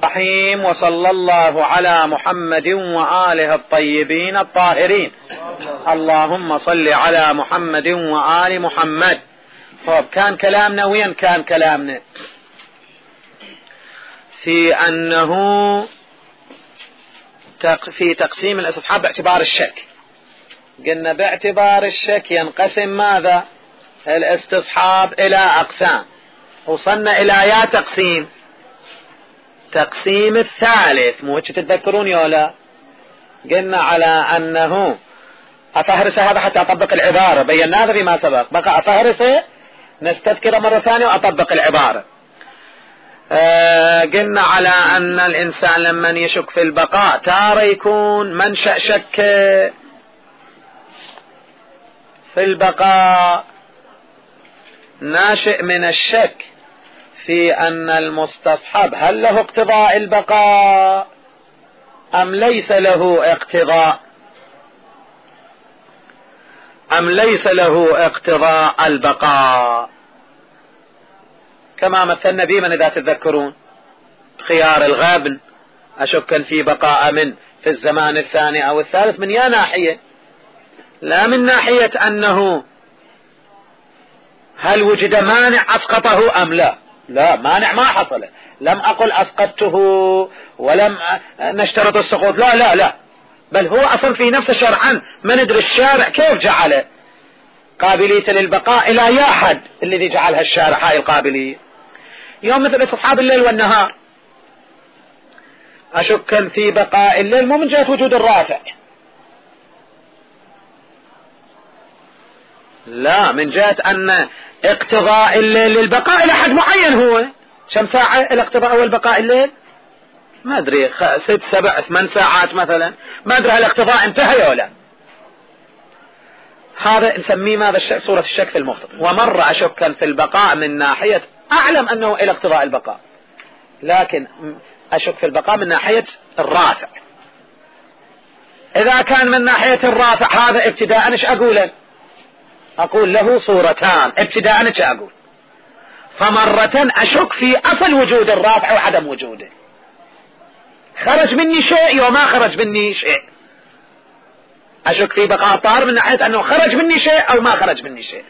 الرحيم. وصلى الله على محمد وآله الطيبين الطاهرين. اللهم صل على محمد وآل محمد. طب كان كلامنا وين كان كلامنا؟ في أنه في تقسيم الاستصحاب باعتبار الشك. قلنا باعتبار الشك ينقسم ماذا؟ الاستصحاب إلى أقسام. وصلنا إلى يا تقسيم الثالث، مو تتذكرون يولا؟ قلنا على أنه أفهرس هذا حتى أطبق العبارة، بينا هذا فيما سبق، بقى أفهرسه نستذكره مرة ثانية وأطبق العبارة. قلنا على أن الإنسان لمن يشك في البقاء تارة يكون منشأ شك في البقاء ناشئ من الشك في أن المستصحب هل له اقتضاء البقاء أم ليس له اقتضاء البقاء، كما مثلنا به من إذا تتذكرون خيار الغابن أشكا في بقاء من في الزمان الثاني أو الثالث من يا ناحية، لا من ناحية أنه هل وجد مانع أسقطه أم لا. لا، مانع ما حصل، لم أقل أسقطته ولم نشترط السقوط، لا لا لا، بل هو أصلا في نفس شرعا ما ندري الشارع كيف جعل قابلية للبقاء إلى يا حد الذي جعلها الشارع هاي القابلية. يوم مثل استصحاب الليل والنهار أشكا في بقاء الليل مو من جهة وجود الرافع، لا، من جهة أن اقتضاء الليل للبقاء إلى حد معين. هو كم ساعة الاقتضاء والبقاء الليل؟ ما أدري 6 7 8 ساعات مثلا، ما أدري هل الاقتضاء انتهى ولا لا. هذا نسميه ماذا؟ صورة الشك في المقتضى. ومرة أشكا في البقاء من ناحية أعلم أنه إلى اقتضاء البقاء، لكن أشك في البقاء من ناحية الرافع. إذا كان من ناحية الرافع هذا ابتداء ايش أقول له صورتان ابتداء ايش أقول؟ فمرة أشك في أصل وجود الرافع وعدم وجوده، خرج مني شيء وما خرج مني شيء، أشك في بقاء طار من ناحية أنه خرج مني شيء أو ما خرج مني شيء.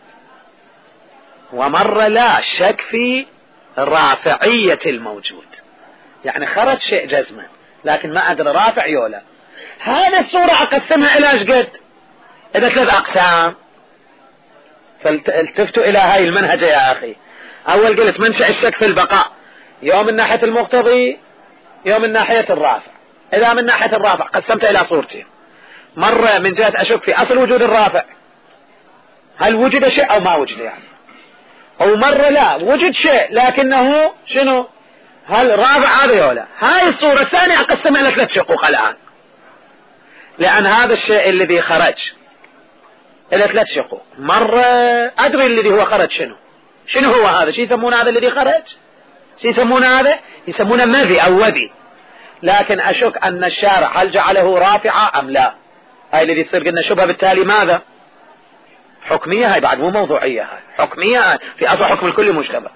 ومرة لا، شك في رافعية الموجود، يعني خرج شيء جزما لكن ما أدري رافع يولا. هذه الصورة أقسمها إلى ايش قد؟ إلى 3 أقسام. فالتفتوا إلى هاي المنهجة يا أخي. أول قلت منشأ الشك في البقاء يوم من ناحية المقتضي يوم من ناحية الرافع. إذا من ناحية الرافع قسمت إلى صورتين، مرة من جهة أشك في أصل وجود الرافع هل وجد شيء أو ما وجد يعني، أو مرة لا وجد شيء لكنه شنو هل رافع هذا ولا. هاي الصورة الثانية أقسمها إلى 3 شقوق الآن، لأن هذا الشيء الذي خرج إلى 3 شقوق. مرة أدري الذي هو خرج شنو هو هذا، شو يسمون هذا الذي خرج؟ شو يسمون هذا؟ يسمونه مذي أو وذي، لكن أشك أن الشارع هل جعله رافعة أم لا. هاي الذي تصير قلنا شبهة، بالتالي ماذا؟ حكمية. هاي بعد مو موضوعية، هاي حكمية في أصل حكم الكل مشتبه.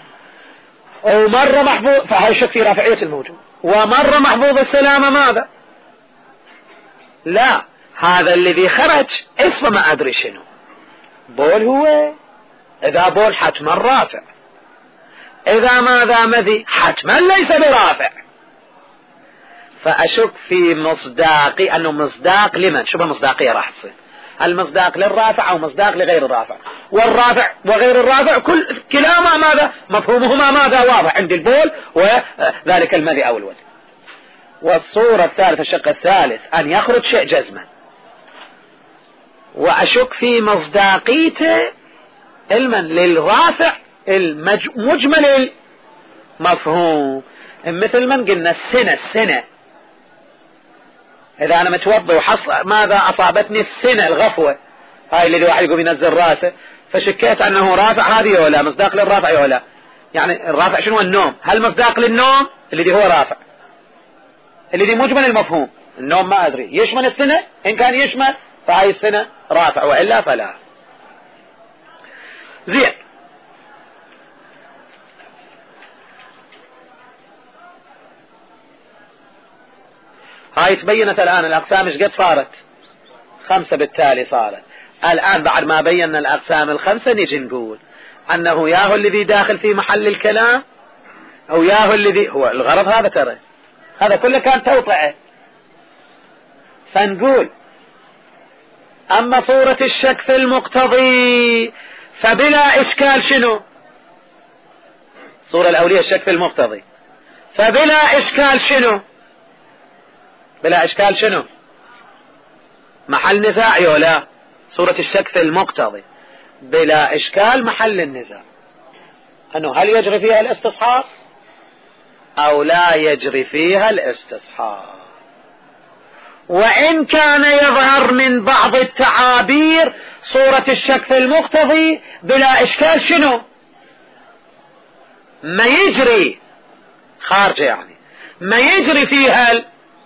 ومرة محفوظ، فهاي شك في رافعية الموجود. ومرة محفوظ السلامة ماذا؟ لا، هذا الذي خرج اسمه ما أدري شنو بول. هو إذا بول حتما رافع، إذا ماذا مذي حتما ليس برافع. فأشك في مصداقي أنه مصداق لمن؟ شبه مصداقية راح تصير، المصداق للرافع أو مصداق لغير الرافع. والرافع وغير الرافع كلاهما ماذا؟ مفهومهما ماذا؟ واضح عند البول وذلك المذي أو الوذي. والصورة الثالثة الشق الثالث أن يخرج شيء جزما، وأشك في مصداقيته علما للرافع المجمل المفهوم. مثل من قلنا السنة إذا أنا متوضي وحصل ماذا أصابتني السنة الغفوة، هاي اللي واحد يقوم ينزل راسه، فشكيت أنه رافع هذه ولا مصداق للرافع ولا. يعني الرافع شنو؟ النوم. هل مصداق للنوم الذي هو رافع الذي مجمل المفهوم؟ النوم ما أدري يشمل السنة، إن كان يشمل فهاي السنة رافع وإلا فلا. هاي تبينت الآن الأقسام ايش قد صارت؟ 5 بالتالي صارت. الآن بعد ما بينا الأقسام ال5 نيجي نقول أنه ياهو الذي داخل في محل الكلام أو ياهو الذي هو الغرض هذا، ترى هذا كله كان توطئة. فنقول أما صورة الشك في المقتضي فبلا إشكال شنو؟ صورة الأولية الشك في المقتضي فبلا إشكال شنو؟ بلا إشكال شنو؟ محل نزاع ولا صورة الشك في المقتضي بلا إشكال محل النزاع، أنه هل يجري فيها الاستصحاب أو لا يجري فيها الاستصحاب. وإن كان يظهر من بعض التعابير صورة الشك في المقتضي بلا إشكال شنو؟ ما يجري خارجة، يعني ما يجري فيها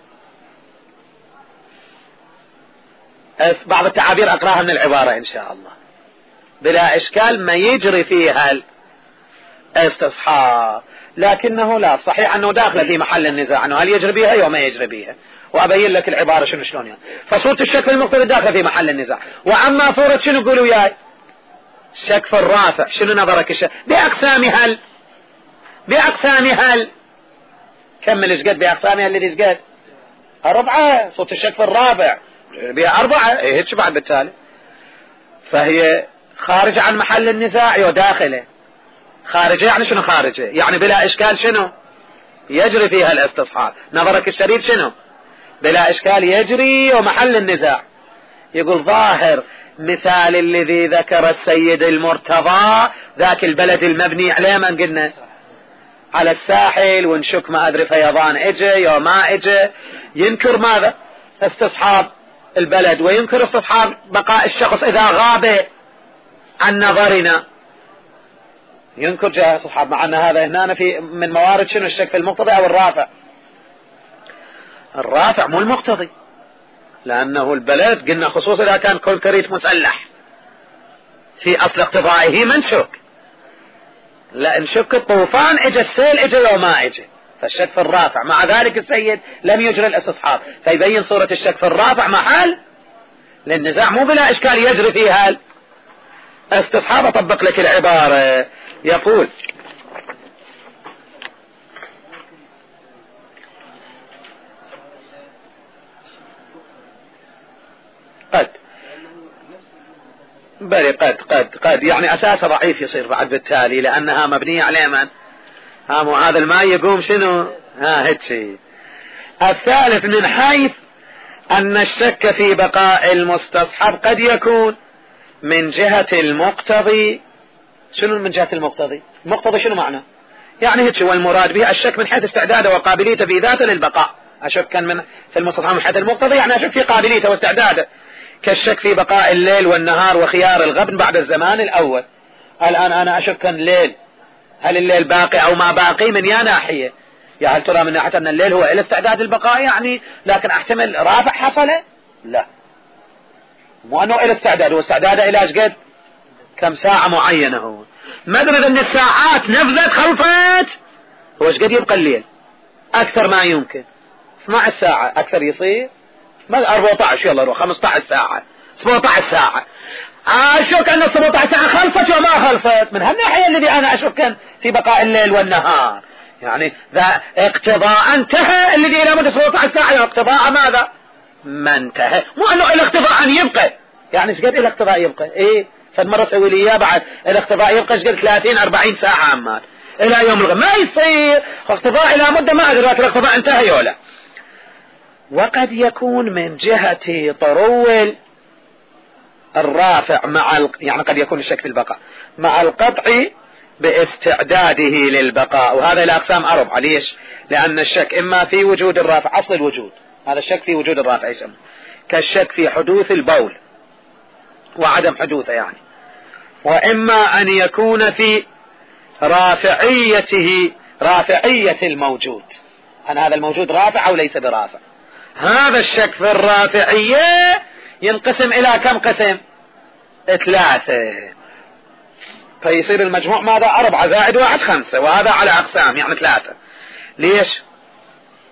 بعض التعابير أقراها من العبارة إن شاء الله. بلا إشكال ما يجري فيها الاستصحاب، لكنه لا صحيح أنه داخل في محل النزاع أنه هل يجري بها أو ما يجري بها، وأبين لك العبارة شنو شلون يعني. فصورة الشك في المقتضي داخل في محل النزاع. وأما صورة شنو قولوا وياي؟ الشك في الرافع، شنو نظرك الشك بأقسام هل؟ بأقسام هل كمل ايش قد بأقسامها الذي ايش قد 4. صورة الشك في الرابع بها 4 هيك بعد بالتالي، فهي خارجة عن محل النزاع وداخله. خارجة يعني شنو خارجة؟ يعني بلا إشكال شنو؟ يجري فيها الاستصحاب. نظرك الشديد شنو؟ بلا إشكال يجري ومحل النزاع. يقول ظاهر مثال الذي ذكر السيد المرتضى ذاك البلد المبني عليه ما قلنا على الساحل، ونشك ما أدري فيضان اجى يا ما اجى، ينكر ماذا؟ استصحاب البلد، وينكر استصحاب بقاء الشخص إذا غاب عن نظرنا، ينكر جهة استصحاب. مع أن هذا هنا في من موارد شنو الشك في المقتضي أو الرافع؟ الرافع مو المقتضي، لأنه البلد قلنا خصوصا إذا كان كونكريت مسلح في أصل اقتضائه ما نشك، لا نشك الطوفان اجى السيل اجى وما اجى، فالشك في الرافع. مع ذلك السيد لم يجري الاستصحاب، فيبين صورة الشك في الرافع محل للنزاع مو بلا إشكال يجري فيها الاستصحاب. أطبق لك العبارة. يقول قد بلي قد يعني أساس ضعيف يصير بعد بالتالي، لأنها مبنية على من؟ هذا الماء يقوم شنو؟ هيك شيء. الثالث من حيث أن الشك في بقاء المستصحب قد يكون من جهة المقتضي. شنو من جهة المقتضي؟ المقتضي شنو معنى؟ يعني هيك هو المراد به الشك من حيث استعداده وقابليته في ذاته للبقاء. أشك كان من في المستصحب من حيث المقتضي، يعني أشك في قابليته واستعداده، كالشك في بقاء الليل والنهار وخيار الغبن بعد الزمان الأول. الآن أنا أشك كان الليل، هل الليل باقي أو ما باقي من يا ناحية؟ يا هل ترى من ناحية أن الليل هو إلى استعداد البقاء يعني، لكن أحتمل رافع حصل؟ لا، مو أنه إلى استعداد، هو استعداد إلى قد كم ساعة معينة. هو مدرد أن الساعات نفذت خلفت، هو ايش قد يبقى الليل؟ أكثر ما يمكن 12 ساعة أكثر يصير 14 يلا روح 15 ساعة 17 ساعة. أشك أن 17 ساعة خلفت وما خلفت، من هالناحية الذي أنا أشك في بقاء الليل والنهار، يعني ذا اقتضاء انتهى الذي إلى مدة 17 ساعة، اقتضاء ماذا؟ ما انتهى، مو أنه الاقتضاء أن يبقى، يعني ايش قد الاقتضاء يبقى؟ إيه فالمرة تسوي لي إياه بعد الاقتضاء يبقى ايش قد 30-40 ساعة عمال إلى يوم الغد، ما يصير اقتضاء إلى مدة ما أدري، لكن الاقتضاء انتهى ولا. وقد يكون من جهة طرول الرافع مع يعني قد يكون الشك في البقاء مع القطع باستعداده للبقاء. وهذا الأقسام 4. ليش؟ لأن الشك إما في وجود الرافع أصل الوجود، هذا الشك في وجود الرافع يسمى، كالشك في حدوث البول وعدم حدوثه يعني، وإما أن يكون في رافعية الموجود، أن هذا الموجود رافع أو ليس برافع. هذا الشك في الرافعية ينقسم إلى كم قسم؟ 3. فيصير المجموع ماذا؟ 4 زائد 1 5، وهذا على أقسام يعني 3. ليش؟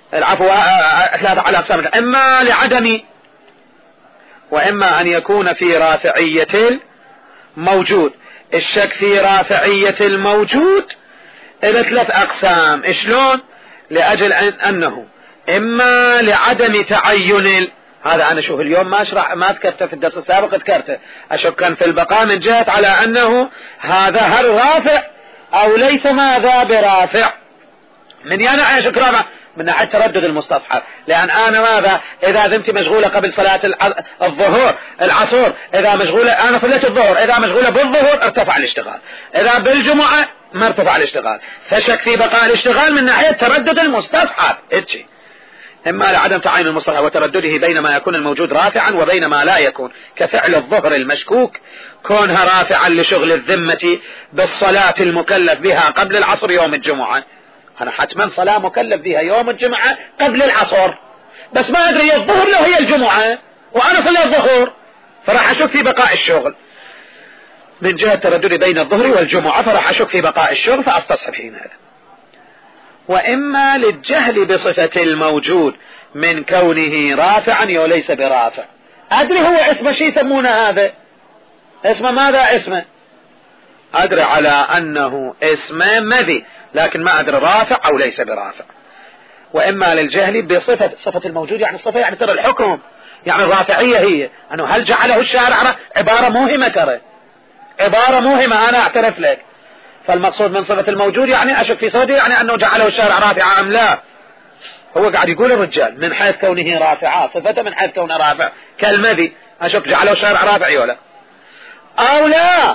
العفو 3 على أقسام، إما لعدم وإما أن يكون في رافعية الموجود. الشك في رافعية الموجود إلى 3 أقسام. شلون؟ لأجل أنه إما لعدم تعين هذا أنا شوف اليوم ما أشرح، ما ذكرته في الدرس السابق، ذكرته أشكا في البقاء من جهة على أنه هذا هل رافع أو ليس ماذا برافع. من يعني أشك رافع من ناحية تردد المستصحب، لأن أنا ماذا إذا ذمتي مشغولة قبل صلاة الظهر العصر، إذا مشغولة أنا صليت الظهر، إذا مشغولة بالظهر ارتفع الاشتغال، إذا بالجمعة ما ارتفع الاشتغال، فشك في بقاء الاشتغال من ناحية تردد المستصحب. اتشي إما لعدم تعين المصطلح وتردده بين ما يكون الموجود رافعا وبين ما لا يكون، كفعل الظهر المشكوك كونها رافعا لشغل الذمة بالصلاة المكلف بها قبل العصر يوم الجمعة. أنا حتما صلاة مكلف بها يوم الجمعة قبل العصر، بس ما أدري الظهر لو هي الجمعة وأنا صلي الظهر، فراح أشك في بقاء الشغل من جهة تردد بين الظهر والجمعة، فراح أشك في بقاء الشغل فأستصحب حينها. وإما للجهل بصفة الموجود من كونه رافعا وليس برافع. أدري هو اسمه شيء يسمونه هذا اسمه ماذا؟ اسمه أدري على أنه اسمه مذي، لكن ما أدري رافع أو ليس برافع. وإما للجهل بصفة الموجود، يعني الصفة يعني ترى الحكم، يعني الرافعية هي أنه هل جعله الشارع عبارة موهمة، ترى عبارة موهمة أنا أعترف لك، فالمقصود من صفة الموجود يعني أشك في صوته يعني أنه جعله الشارع رافعا أم لا. هو قاعد يقول الرجال من حيث كونه رافعا، صفته من حيث كونه رافع كالمذي، أشك جعله الشارع رافعي ولا أو لا.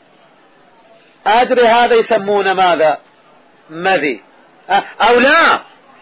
أدري هذا يسمونه ماذا؟ مذي أو لا.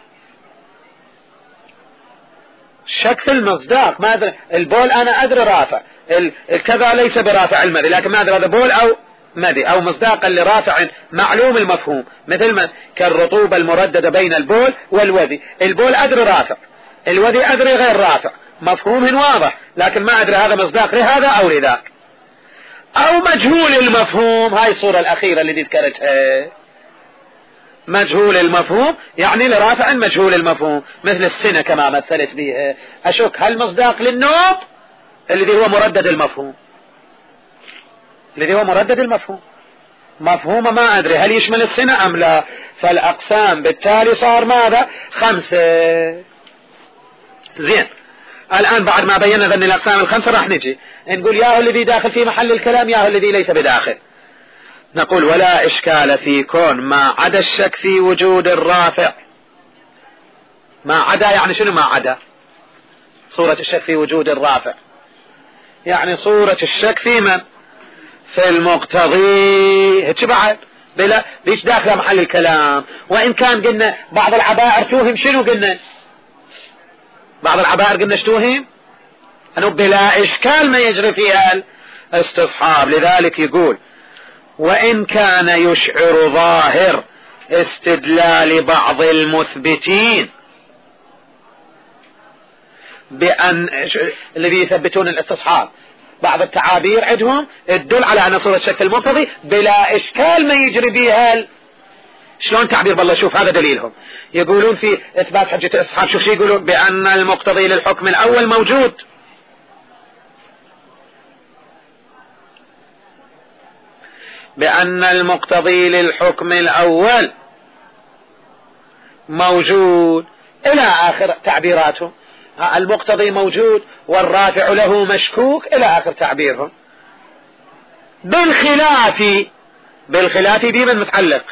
شك في المصداق، ما أدري البول أنا أدري رافع، الكذا ليس برافع المذي، لكن ما أدري هذا بول أو مذي أو مصداقا لرافع معلوم المفهوم، مثل ما كالرطوبة المرددة بين البول والوذي. البول أدري رافع، الوذي أدري غير رافع، مفهوم واضح، لكن ما أدري هذا مصداق لهذا أو لذاك. أو مجهول المفهوم، هاي الصورة الأخيرة اللي ذكرتها، مجهول المفهوم يعني لرافع مجهول المفهوم، مثل السنة كما مثلت بها، أشك هل مصداق للنوب الذي هو مردد المفهوم، الذي هو مردد المفهوم مفهوم ما أدري هل يشمل السنة أم لا. فالأقسام بالتالي صار ماذا؟ 5. زين، الآن بعد ما بينا ذن الأقسام ال5 راح نجي نقول ياهو الذي داخل في محل الكلام ياهو الذي ليس بداخل. نقول ولا إشكال في كون ما عدا الشك في وجود الرافع. ما عدا يعني شنو ما عدا؟ صورة الشك في وجود الرافع يعني صورة الشك في من؟ في المقتضي. هيك بعد بلا ليش داخل محل الكلام. وإن كان قلنا بعض العبائر توهم، شنو قلنا؟ بعض العبائر قلنا شتوهم أنه بلا إشكال ما يجري فيها الاستصحاب. لذلك يقول وإن كان يشعر ظاهر استدلال بعض المثبتين بأن الذي يثبتون الاستصحاب، بعض التعابير عندهم تدل على أن صورة الشك المقتضي بلا إشكال ما يجري بها. شلون تعبير بالله؟ شوف هذا دليلهم. يقولون في إثبات حجة الاستصحاب، شوف شو يقولون، بأن المقتضي للحكم الأول موجود. بأن المقتضي للحكم الأول موجود إلى آخر تعبيراتهم. المقتضي موجود والرافع له مشكوك إلى آخر تعبيرهم. بالخلاف بمن متعلق؟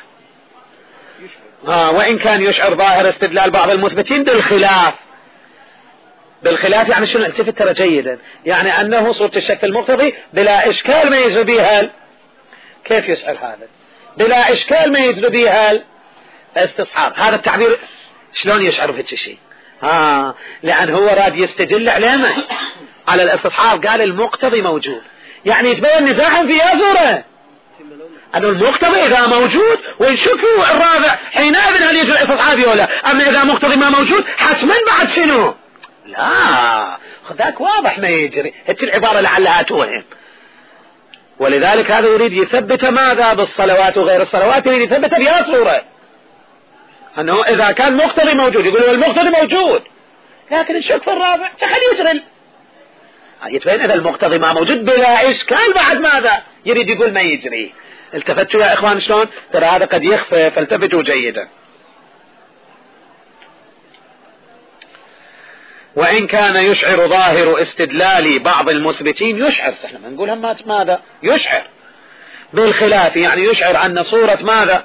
وإن كان يشعر ظاهر استدلال بعض المثبتين بالخلاف يعني شنو؟ التفت ترى جيدا، يعني أنه صورة الشك المقتضي بلا إشكال ما يجري بها. كيف يشعر هذا؟ بلا إشكال ما يجري بها استصحاب. هذا التعبير شلون يشعر في شيء؟ لأن هو راد يستدل على على الاستصحاب. قال المقتضي موجود، يعني يتبين نزاعهم في صورة أن المقتضي إذا موجود ونشوفوا الرابع حينئذ هل يجري الاستصحاب ولا. أما إذا مقتضي ما موجود حتما بعد شنو؟ لا، ذاك واضح ما يجري. هذه العبارة لعلها توهم. ولذلك هذا يريد يثبت ماذا؟ بالصلوات وغير الصلوات، يريد يثبت بها صورة. أنه إذا كان مقتضي موجود يقول المقتضي موجود، لكن الشك في الرافع خليه يشغل، يتبين إذا المقتضي ما موجود بلا إشكال بعد ماذا يريد يقول ما يجري. التفتوا يا إخوان شلون؟ ترى هذا قد يخفى، فالتفتوا جيدا. وإن كان يشعر ظاهر استدلال بعض المثبتين، يشعر احنا ما نقول هم ماذا يشعر بالخلاف، يعني يشعر أن صورة ماذا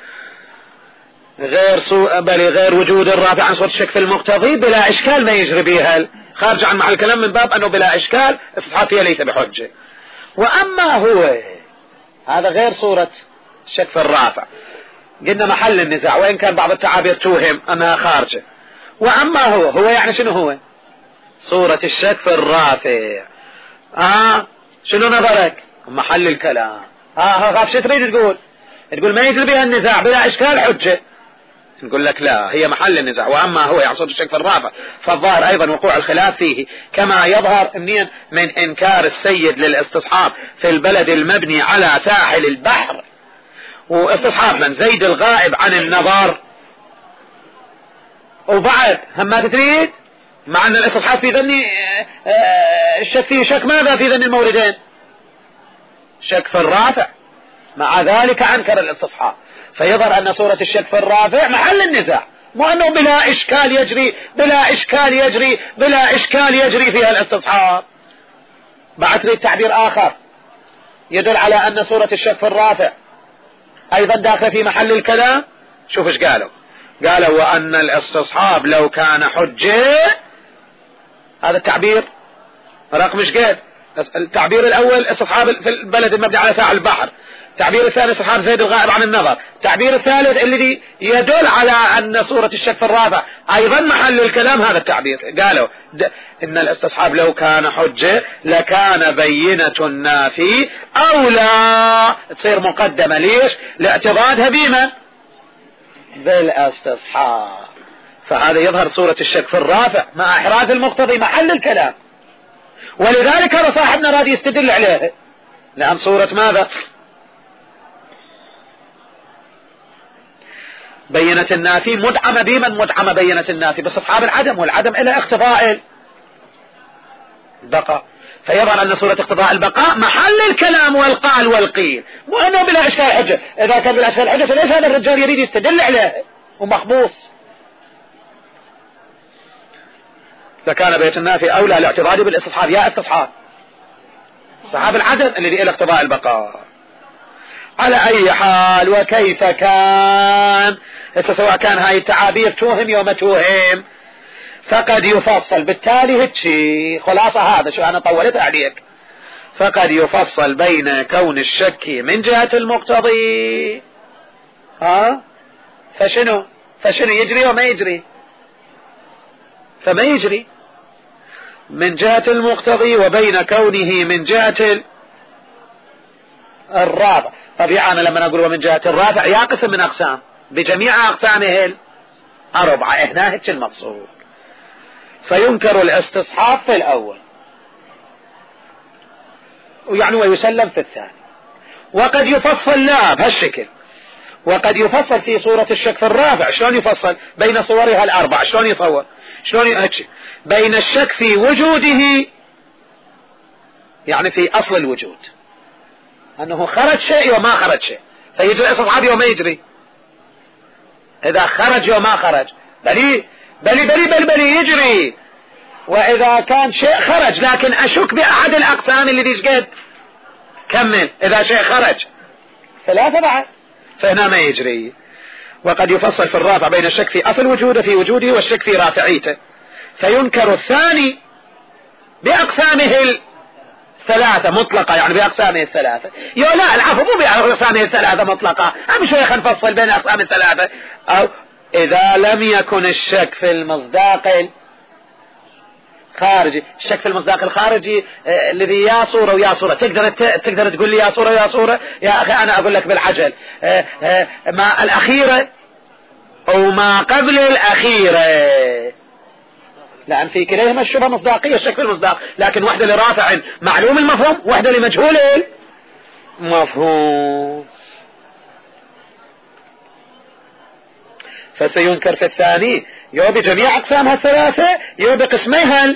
غير وجود الرافع عن صورة الشك في المقتضي بلا إشكال ما يجري بها، خارج عن مع الكلام من باب أنه بلا إشكال استصحاب فيها ليس بحجة. وأما هو هذا غير صورة الشك في الرافع، قلنا محل النزاع وإن كان بعض التعابير توهم أنها خارجة. وأما هو يعني شنو هو صورة الشك في الرافع؟ شنو نظرك محل الكلام؟ غاف شو تريد تقول ما يجري بها النزاع بلا إشكال حجة، نقول لك لا، هي محل النزاع. وأما هو يعني صورة الشك في الرافع فالظاهر أيضا وقوع الخلاف فيه، كما يظهر من إنكار السيد للاستصحاب في البلد المبني على ساحل البحر، واستصحاب من زيد الغائب عن النظر. وبعد هم ما تريد مع أن الاستصحاب في ذني الشك فيه شك ماذا في ذني الموردين؟ شك في الرافع، مع ذلك أنكر الاستصحاب، فيظهر أن صورة الشك في الرافع محل النزاع، مو أنه بلا إشكال يجري فيها الاستصحاب. بعد تريد تعبير آخر يدل على أن صورة الشك في الرافع أيضا داخل في محل الكلام. شوف ايش قالوا وأن الاستصحاب لو كان حجة، هذا التعبير رقم ايش قال؟ التعبير الأول استصحاب في البلد المبني على ساحل البحر، التعبير الثاني استصحاب زيد الغائب عن النظر، التعبير الثالث الذي يدل على أن صورة الشك في الرافع أيضا محل الكلام هذا التعبير. قالوا إن الاستصحاب لو كان حجة لكان بينة النافي أولى تصير مقدمة، ليش؟ لاعتضادها بمن؟ بالاستصحاب. فهذا يظهر صورة الشك في الرافع مع إحراز المقتضي محل الكلام، ولذلك هذا صاحبنا راد يستدل عليه، لأن صورة ماذا؟ بينة النافي مدعمة بمن؟ مدعمة بينة النافي باستصحاب العدم، والعدم إلى اقتضاء البقاء، فيظهر أن صورة اقتضاء البقاء محل الكلام والقال والقيل، وأنه بلا إشكال حجة. إذا كان بلا إشكال حجة فليش هذا الرجال يريد يستدل عليه ومخبوص؟ فكان بيت النافي أولى لاعتراضه بالاستصحاب، يا استصحاب صحاب العدم الذي إلى اقتضاء البقاء. على أي حال وكيف كان، سواء كان هاي التعابير توهم يوم توهم فقد يفصل، بالتالي هتشي خلاصة هذا شو أنا طولت عليك، فقد يفصل بين كون الشك من جهة المقتضي فشنو يجري وما يجري، فما يجري من جهة المقتضي وبين كونه من جهة الرافع. طبيعي أنا لما أقول ومن جهة الرافع يا قسم من أقسام بجميع أقسامه الأربعة، هنا هيك المقصود. فينكر الاستصحاب في الأول ويعني ويسلم في الثاني، وقد يفصل لا بهالشكل، وقد يفصل في صورة الشك في الرافع. شلون يفصل بين صورها الأربع؟ شلون يصور؟ بين الشك في وجوده، يعني في أصل الوجود أنه خرج شيء وما خرج شيء، فيجري الاستصحاب وما يجري. إذا خرج وما خرج بلي يجري. وإذا كان شيء خرج لكن أشك بأحد الأقسام اللي شقد كمل، إذا شيء خرج ثلاثة بعد فهنا ما يجري. وقد يفصل في الرافع بين الشك في أصل وجوده في وجوده والشك في رافعيته، فينكر الثاني بأقسامه الثلاثة مطلقة، يعني بأقسامه الثلاثة. لا العفو مو بأقسامه الثلاثة مطلقة، أهم شوية خلينا نفصل بين أقسام الثلاثة. أو إذا لم يكن الشك في المصداق الخارجي، الشك في المصداق الخارجي الذي يا صورة ويا صورة، تقدر تقول لي يا صورة ويا صورة؟ يا أخي أنا أقول لك بالعجل ما الأخيرة وما قبل الأخيرة، لأن في كليهما الشبهة مصداقية الشك في المصداق، لكن واحدة لرافع معلوم المفهوم واحدة لمجهول المفهوم. فسينكر في الثاني يو بجميع أقسامها الثلاثة يو بقسميها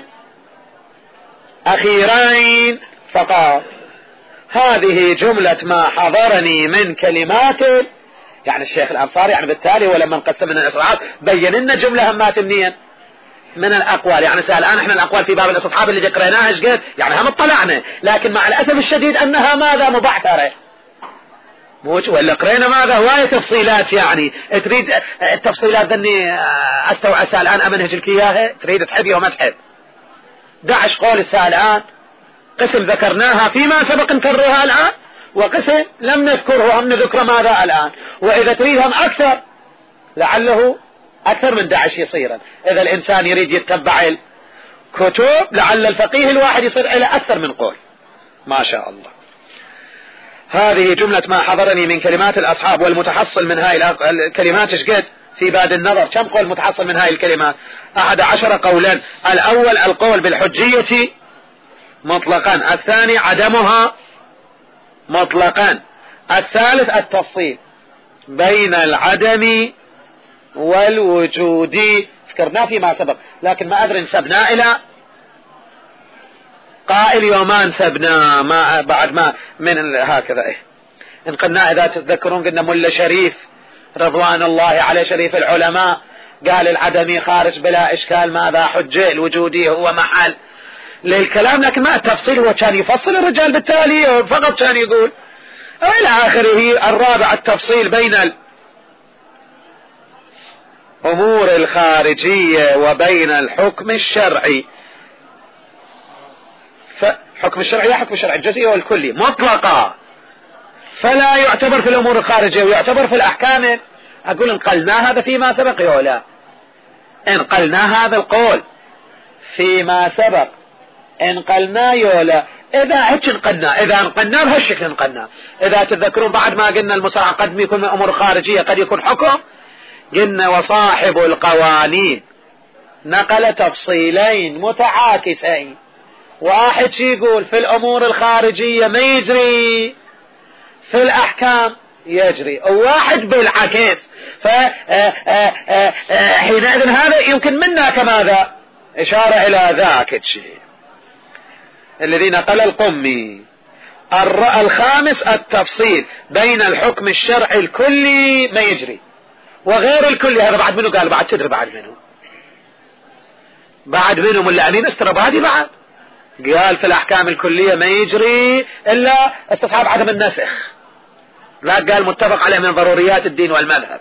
الأخيرين فقط. هذه جملة ما حضرني من كلمات يعني الشيخ الأنصاري. يعني بالتالي ولما نقسم من الإصحاب بين لنا جملة همات منين من الأقوال. يعني الآن احنا الأقوال في باب الاستصحاب اللي قريناها ايش قد يعني هم اطلعنا، لكن مع الأسف الشديد أنها ماذا مبعثرة ولا قرينا ماذا هواية تفصيلات. يعني تريد التفصيلات ذني استوعى الآن أمنهج لك إياها، تريد تحب وما تحب. دعش قول الآن قسم ذكرناها فيما سبق نكررها الآن، وقسم لم نذكره هم نذكر ماذا الآن. وإذا تريدهم أكثر لعله أكثر من 11 يصيرا. إذا الإنسان يريد يتبع الكتب لعل الفقيه الواحد يصير إلى أكثر من قول. ما شاء الله. هذه جملة ما حضرني من كلمات الأصحاب والمتحصل من هاي الكلمات ايش قد في بعد النظر كم قول متحصل من هاي الكلمات؟ 11 قولا. الأول القول بالحجية مطلقا، الثاني عدمها مطلقا، الثالث التفصيل بين العدم والوجود. فكرنا فيما سبق لكن ما أدري نسبنا إلى قائل يوما نسبنا ما بعد ما من هكذا. إن قلنا إذا تتذكرون قلنا ملا شريف رضوان الله على شريف العلماء قال العدمي خارج بلا إشكال ماذا حجة، الوجودي هو محل للكلام، لكن ما التفصيل هو كان يفصل الرجال بالتالي فقط كان يقول إلى آخره. الرابع التفصيل بين الأمور الخارجية وبين الحكم الشرعي. فحكم الشرعي حكم الشرعي الجزئي والكلي مطلقا، فلا يعتبر في الأمور الخارجية ويعتبر في الأحكام. أقول إن قلنا هذا فيما سبق يولا، إن قلنا هذا القول فيما سبق إن قلنا يولا. إذا هيك نقلنا، إذا نقلنا بهالشكل نقلنا. إذا تتذكرون بعد ما قلنا المصارع قد يكون من أمور خارجية قد يكون حكم، قلنا وصاحب القوانين نقل تفصيلين متعاكسين. واحد يقول في الأمور الخارجية ما يجري، في الأحكام يجري، وواحد بالعكس. فحينئذ هذا يمكن منا كماذا إشارة إلى ذاك الشيء الذي نقل القمي. الخامس التفصيل بين الحكم الشرعي الكلي ما يجري وغير الكلي. هذا بعد منه قال بعد تدري بعد منهم اللي أمين استربادي بعد قال في الأحكام الكلية ما يجري إلا استصحاب عدم النسخ، لا قال متفق عليه من ضروريات الدين والمذهب.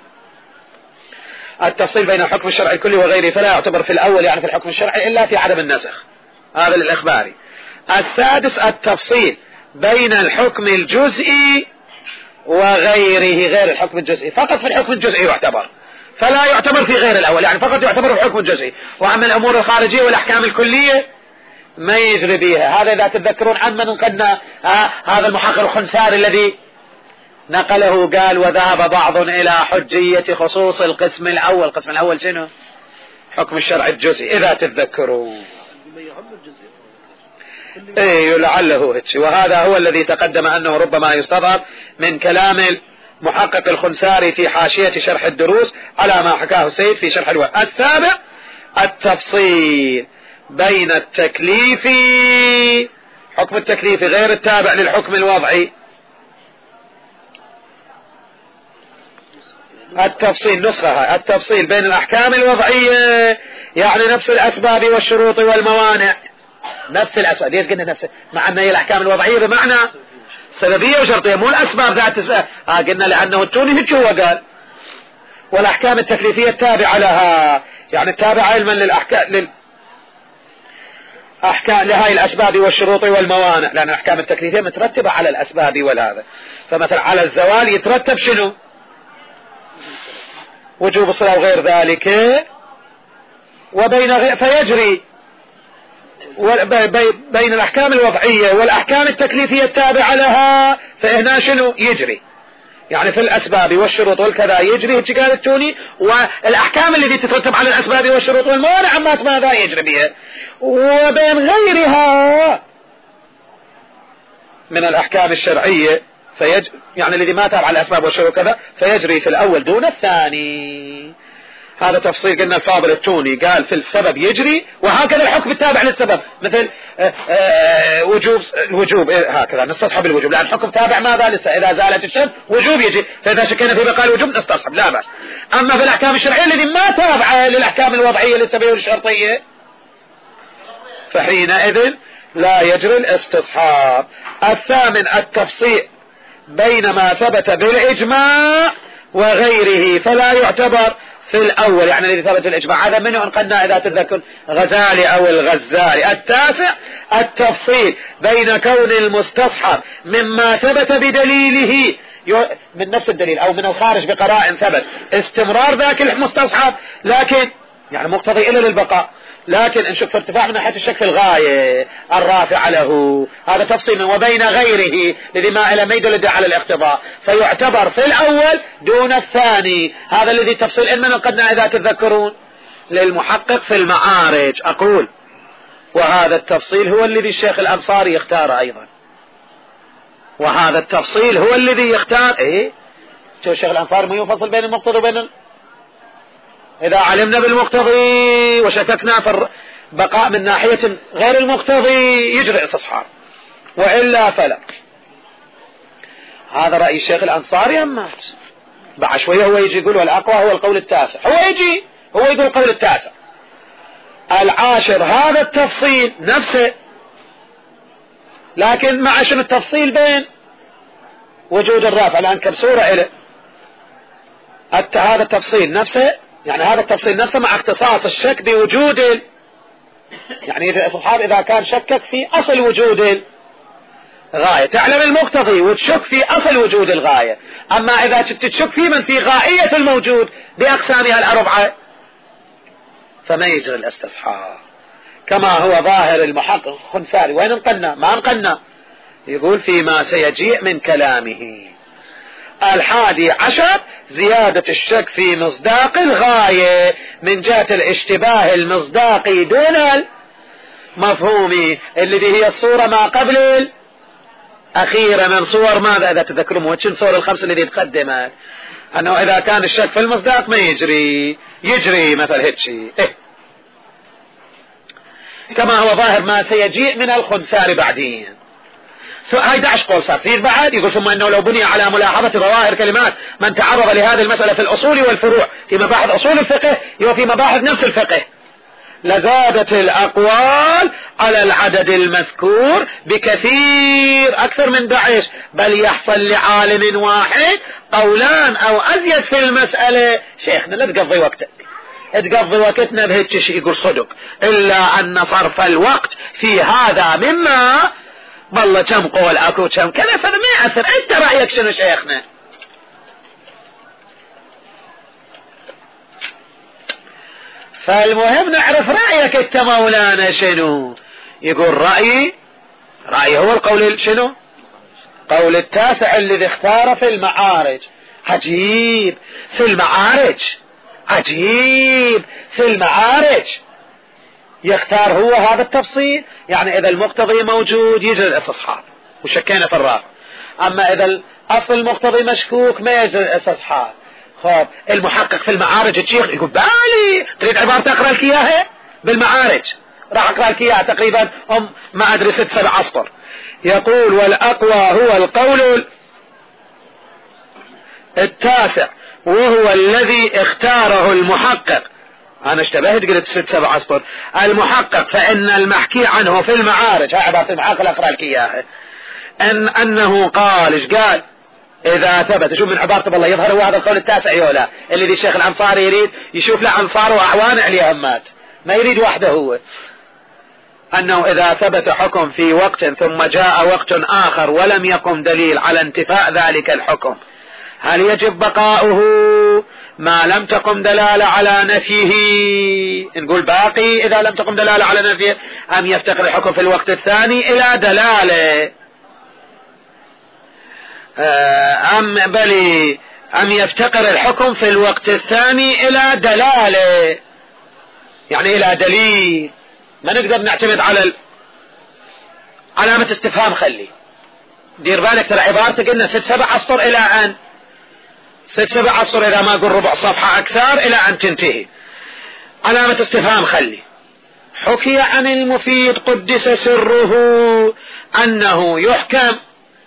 التفصيل بين الحكم الشرعي الكلي وغيره فلا يعتبر في الأول يعني في الحكم الشرعي إلا في عدم النسخ، هذا للإخباري. السادس التفصيل بين الحكم الجزئي وغيره، غير الحكم الجزئي فقط في الحكم الجزئي يعتبر، فلا يعتبر في غير الأول يعني فقط يعتبر في الحكم الجزئي. وأما الأمور الخارجية والأحكام الكلية ما يجري بها. هذا إذا تتذكرون عن من نقلنا هذا المحقق الخنساري الذي نقله قال وذهب بعض إلى حجية خصوص القسم الأول. القسم الأول شنو؟ حكم الشرع الجزئي إذا تتذكرون. ايه لعله هيك. وهذا هو الذي تقدم أنه ربما يستضعف من كلام المحقق الخنساري في حاشية شرح الدروس على ما حكاه السيد في شرح الوحي. السابع التفصيل بين التكليف، حكم التكليف غير التابع للحكم الوضعي. التفصيل نسخة التفصيل بين الأحكام الوضعية يعني نفس الأسباب والشروط والموانع، نفس الأسباب. ليش قلنا نفس؟ مع أن هي الأحكام الوضعية بمعنى سببية وشرطية مو الأسباب ذات قلنا لأنه التوني هيك هو قال. والأحكام التكليفية التابعة لها يعني التابعة علما للأحكام لهاي الأسباب والشروط والموانع، لأن الأحكام التكليفية مترتبة على الأسباب والهذا. فمثلا على الزوال يترتب شنو؟ وجوب الصلاة وغير ذلك، وبين فيجري بين الأحكام الوضعية والأحكام التكليفية التابعة لها. فهنا شنو يجري؟ يعني في الأسباب والشروط والكذا يجري قال التوني، والأحكام التي تترتب على الأسباب والشروط والموانع ماذا يجري بها. وبين غيرها من الأحكام الشرعية يعني الذي ما تابع على الأسباب والشروط كذا فيجري في الأول دون الثاني. هذا تفصيل. قلنا الفاضل التوني قال في السبب يجري، وهكذا الحكم التابع للسبب، مثل الوجوب هكذا نستصحب الوجوب، لأن الحكم تابع ماذا لسه، إذا زالت الشرط وجوب يجي، فإذا شكينا في بقاء الوجوب نستصحب لا بأس. أما في الأحكام الشرعية الذي ما تابعة للأحكام الوضعية للسببية والشرطية فحينئذ لا يجري الاستصحاب. الثامن التفصيل بين ما ثبت بالإجماع وغيره فلا يعتبر في الأول، يعني الذي ثبت الإجماع هذا منه أن قلنا إذا تذكر غزالي أو الغزالي. التاسع التفصيل بين كون المستصحب مما ثبت بدليله من نفس الدليل أو من الخارج بقراء ثبت استمرار ذاك المستصحب، لكن يعني مقتضي إلا للبقاء، لكن نشك في ارتفاع من ناحية الشك في الغاية الرافع له، هذا تفصيل. وبين غيره الذي ما يدل على الاقتضاء فيعتبر في الأول دون الثاني. هذا الذي تفصيل إن من قدنا إذا تتذكرون للمحقق في المعارج. أقول وهذا التفصيل هو الذي الشيخ الأنصاري يختار أيضا، وهذا التفصيل هو الذي يختار الشيخ الأنصاري ما يفصل بين المقتضى وبين إذا علمنا بالمقتضي وشككنا في البقاء من ناحية غير المقتضي يجري استصحاب، وإلا فلا. هذا رأي الشيخ الأنصاري أمات بعد شوية هو يجي يقول والأقوى هو القول التاسع، هو يقول القول التاسع. العاشر هذا التفصيل نفسه، لكن مع شنو التفصيل بين وجود الرافع الآن كبصورة إليه هذا التفصيل نفسه، يعني هذا التفصيل نفسه مع اختصاص الشك بوجود يعني يجي الاستصحاب إذا كان شكك في أصل وجود الغاية، تعلم المقتضي وتشك في أصل وجود الغاية. أما إذا تشك في من في غائية الموجود بأقسامها الأربعة فما يجري الاستصحاب، كما هو ظاهر المحقق الخنثاري. وين انقلنا؟ ما انقلنا، يقول فيما سيجيء من كلامه. الحادي عشر زيادة الشك في مصداق الغاية من جهة الاشتباه المصداقي دون المفهومي، الذي هي الصورة ما قبل الأخيرة من صور ماذا إذا تذكرون وشن صور الخمس الذي تقدمت، أنه إذا كان الشك في المصداق ما يجري مثل هيك شيء كما هو ظاهر ما سيجيء من الخنثاري بعدين. هاي 11 قول صار فيه بعد. يقول ثم انه لو بني على ملاحظة ظواهر كلمات من تعرض لهذه المسألة في الأصول والفروع في مباحث أصول الفقه وفي مباحث نفس الفقه لزادت الأقوال على العدد المذكور بكثير أكثر من 11، بل يحصل لعالم واحد قولان أو أزيد في المسألة. شيخنا لا تقضي وقتك، تقضي وقتنا بهيك شيء. يقول صدق، إلا أن صرف الوقت في هذا مما والله كم قول اكو كم كذا فما يأثر. انت رأيك شنو شيخنا؟ فالمهم نعرف رأيك انت مولانا شنو. يقول رأيي هو القول شنو؟ قول التاسع الذي اختار في المعارج. عجيب في المعارج يختار هو هذا التفصيل، يعني إذا المقتضي موجود يجري الاستصحاب وشكينا في الرافع، أما إذا الأصل المقتضي مشكوك ما يجري الاستصحاب. خب المحقق في المعارج الشيخ يقول بالي تريد عبارة أقرأ لك إياها بالمعارج، راح أقرأ لك إياها تقريبا ما أدري 6-7 أسطر. يقول والأقوى هو القول التاسع وهو الذي اختاره المحقق. أنا اشتبهت قلت 6-7 أسطر. المحقق فإن المحكي عنه في المعارج، هاي عبارة المحقق أقرأ لك إياها، أنه قال إذا ثبت. شوف من عبارته بالله يظهر هو هذا القول التاسع يولا الذي الشيخ الأنصاري يريد يشوف له أنصار وأعوان عليه همات، ما يريد وحده هو. أنه إذا ثبت حكم في وقت ثم جاء وقت آخر ولم يقم دليل على انتفاء ذلك الحكم هل يجب بقاؤه ما لم تقم دلالة على نفيه؟ نقول باقي إذا لم تقم دلالة على نفيه، أم يفتقر الحكم في الوقت الثاني إلى دلالة، أم يفتقر الحكم في الوقت الثاني إلى دلالة، يعني إلى دليل. ما نقدر نعتمد على علامة استفهام، خلي دير بالك ترى عبارتك قلنا 6-7 أسطر إلى أن 6-7 أسطر، إذا ما أقول ربع صفحة أكثر إلى أن تنتهي. علامة استفهام خلي. حكي عن المفيد قدس سره أنه يحكم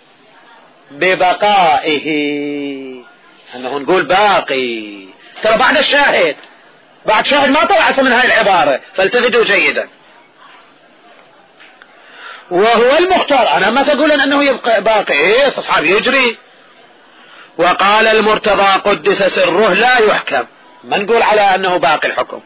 ببقائه، أنه نقول باقي، ترى بعد الشاهد، بعد شاهد ما طلع من هاي العبارة، فالتفتوا جيدا. وهو المختار، أنا ما تقول أنه يبقى باقي، إيه استصحاب يجري. وقال المرتضى قدس سره لا يحكم، ما نقول على أنه باقي الحكم.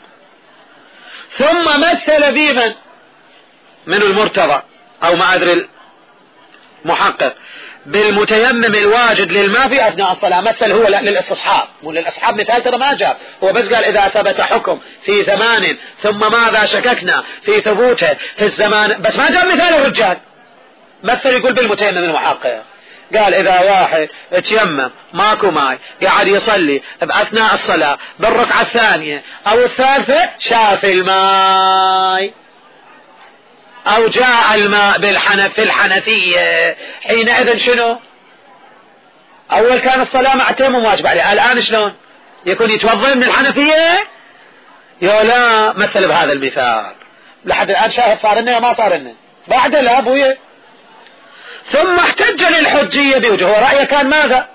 ثم مثل بمن من المرتضى أو ما أدري المحقق بالمتيمم الواجد للماء في أثناء الصلاة، مثل هو للاستصحاب، مو للأصحاب مثال ترى ما جاب، هو بس قال إذا ثبت حكم في زمان ثم ماذا شككنا في ثبوته في الزمان، بس ما جاب مثال الرجال، مثل يقول بالمتيمم المحقق. قال إذا واحد تيمم ماكو ماي قاعد يصلي بأثناء الصلاة بالركعة الثانية أو الثالثة شاف الماي أو جاء الماء في الحنفية، حينئذ شنو؟ أول كان الصلاة مع تيمم واجب عليه، الآن شلون يكون يتوضأ من الحنفية؟ يا لا مثل بهذا المثال لحد الآن شاهد صار لنا ما صار لنا بعد لا أبويا. ثم احتج للحجية بوجه، هو رأيه كان ماذا؟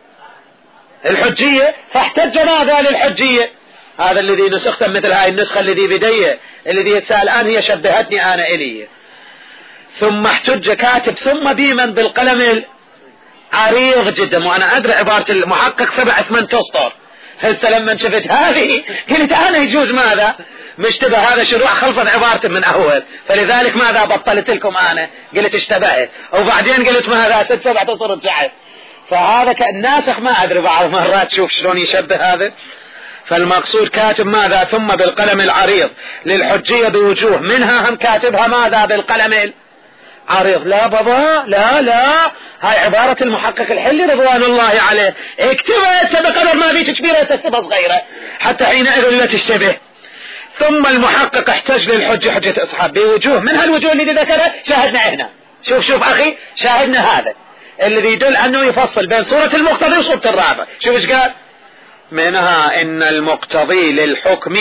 الحجية، فاحتج ماذا للحجية؟ هذا الذي نسخته مثل هاي النسخة الذي بديه الذي يتساءل الآن هي شبهتني أنا إلي. ثم احتج كاتب ثم بمن بالقلم عريض جدا، وأنا أدري عبارة المحقق 7-8 أسطر، هسه لما شفت هذه قلت أنا يجوز ماذا مشتبه هذا شروع خلصت عبارة من أول، فلذلك ماذا بطلت لكم أنا قلت اشتبهت، وبعدين قلت ماذا 6-7 أسطر رجعت. فهذا الناسخ ما أدري بعض مرات شوف شلون يشبه هذا. فالمقصود كاتب ماذا ثم بالقلم العريض للحجية بوجوه، منها هم كاتبها ماذا بالقلم العريض. لا بابا لا هاي عبارة المحقق الحلي رضوان الله عليه، اكتبها انت بقدر ما بيك كبيرة تكتبها صغيرة حتى حينئذ لا تشتبه. ثم المحقق احتج للحجة حجة اصحاب بوجوه، من هالوجوه اللي ذكرها شاهدنا هنا، شوف اخي شاهدنا هذا الذي يدل انه يفصل بين صورة المقتضي وصورة الرافع. شوف ايش قال؟ منها ان المقتضي للحكم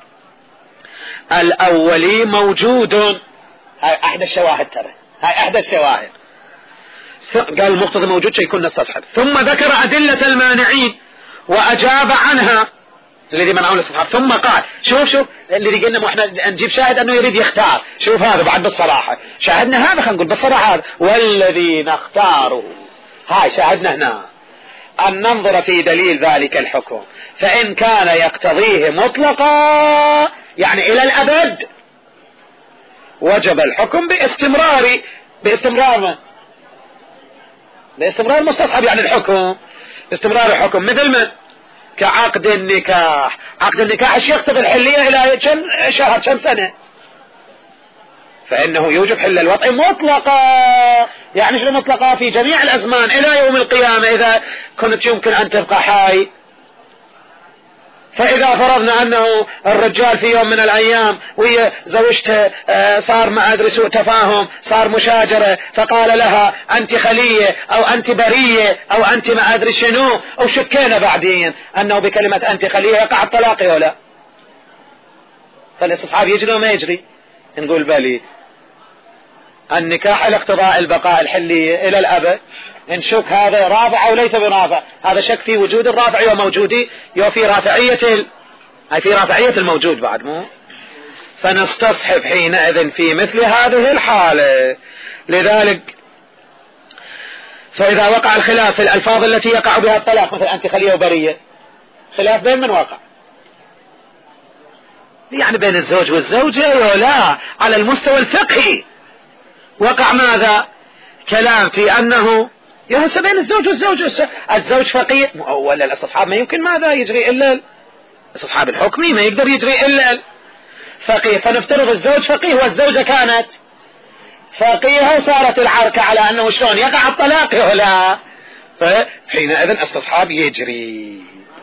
الاولي موجود، هاي احدى الشواهد، ترى هاي احدى الشواهد. قال المقتضي موجود شيء كنا نستصحب. ثم ذكر ادلة المانعين واجاب عنها الذي منعون الاستصحاب. ثم قال شوف الذي قلنا مو احنا نجيب شاهد انه يريد يختار، شوف هذا بعد بالصراحة شاهدنا هذا، خلينا نقول بالصراحة هذا والذي نختاره، هاي شاهدنا هنا أن ننظر في دليل ذلك الحكم، فإن كان يقتضيه مطلقا يعني إلى الأبد وجب الحكم باستمرار مستصحب، يعني الحكم باستمرار الحكم، مثل من كعقد النكاح. عقد النكاح ايش يقتضي الحلية إلى كم شهر كم سنة، فإنه يوجب حل الوطء مطلقا، يعني شنو مطلقا؟ في جميع الأزمان إلى يوم القيامة إذا كنت يمكن أن تبقى حي. فإذا فرضنا أنه الرجال في يوم من الأيام وهي زوجته صار ما أدري سوء تفاهم، صار مشاجرة، فقال لها أنت خلية أو أنت برية أو أنت ما أدري شنو، أو شكينا بعدين أنه بكلمة أنت خلية يقع الطلاق ولا فالاستصحاب يجري وما يجري؟ نقول بلي النكاح على اقتضاء البقاء الحلية إلى الأبد. نشك هذا رافع أو ليس برافع، هذا شك في وجود الرافع وموجودي في رافعية الموجود بعد مو، فنستصحب حينئذ في مثل هذه الحالة. لذلك فإذا وقع الخلاف في الألفاظ التي يقع بها الطلاق مثل أنت خلية وبرية، خلاف بين من وقع؟ يعني بين الزوج والزوجة ولا على المستوى الفقهي وقع ماذا؟ كلام في أنه يهس بين الزوج والزوج، الزوج فقيه ولا الاستصحاب ما يمكن ماذا يجري إلا الاستصحاب الحكمي ما يقدر يجري إلا الفقيه، فنفترض الزوج فقيه والزوجة كانت فقيهة وصارت العركة على أنه شلون يقع الطلاق ولا، فحينئذ استصحاب يجري.